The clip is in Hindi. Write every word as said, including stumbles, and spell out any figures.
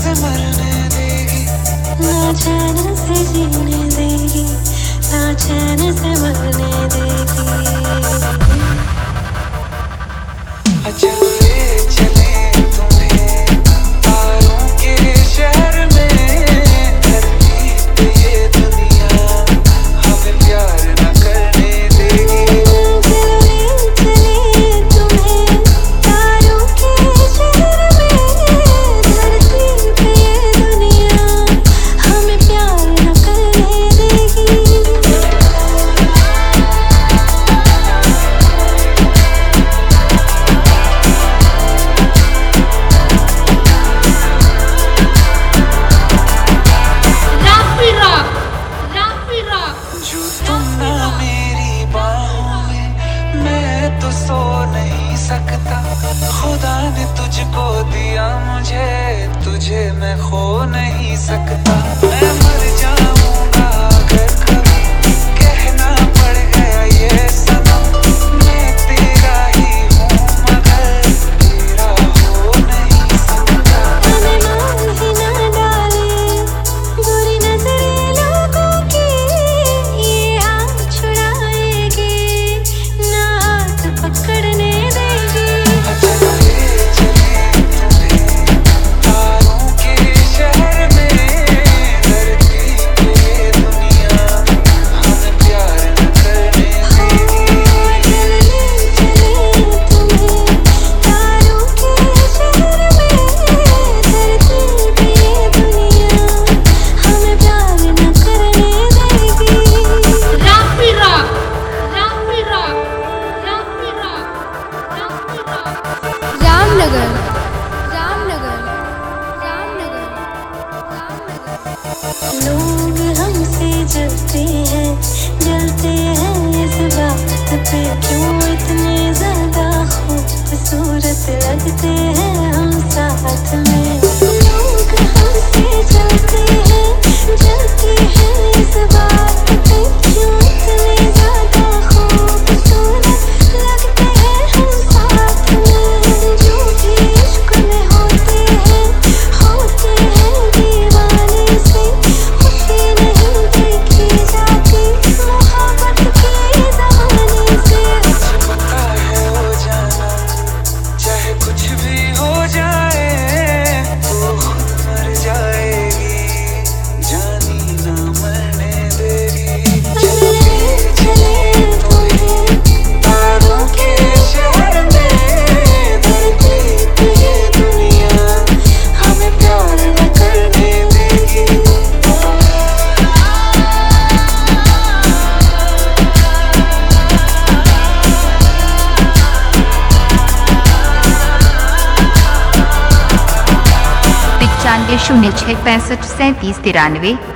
से मरने देगी, ना चैन से जीने देगी, ना चैन से मरने देगी। चलो ले चले तुम्हें तारों के शहर में, धरती पे ये दुनिया हमें प्यार न करने देगी। चलो ले चले तुम्हें तारों के शहर में, धरती पे ये दुनिया हमें प्यार न करने देगी। जो तुम ना मेरी बाहों में, मैं तो सो नहीं सकता। खुदा ने तुझको दिया मुझे, तुझे मैं खो नहीं सकता। मैं मर जाऊंगा अगर कभी कहना पड़ गया ये सनम, मैं तेरा ही हूँ मगर तेरा हो नहीं सकता। हमें मान ही ना डाले बुरी नजरें लोगों की, ये हाथ छुड़ाएगी ना हाथ पकड़ने देगी। चलो ले चले तुम्हें तारों के शहर में, धरती पे ये दुनिया हमें प्यार न करने देगी। चल ले चले तुम्हें तारों के शहर में, धरती पे ये दुनिया हमें प्यार न करने देगी। रामनगर रामनगर रामनगर रामनगर। लोग हमसे जलते हैं जलते हैं इस बात पे, क्यों इतने ज्यादा खूबसूरत लगते हैं हम साथ में। लोग हमसे जलते हैं जलते हैं इस बात पे, क्यों इतने ज्यादा खूबसूरत लगते हैं हम साथ में। जो भी इश्क में होते हैं होते हैं दीवाने से, खुशी नहीं देखी जाती मोहब्बत के ज़माने से। मुझे पता है हो जाना, चाहे कुछ भी हो जाए तो खुद मर जाएगी, जानी ना मरने देगी। चलो ले चले तुम्हें तारों के शहर में, धरती पे ये दुनिया हमें प्यार न करने देगी। पिचानवे शून्य छः पैंसठ सैंतीस तिरानवे।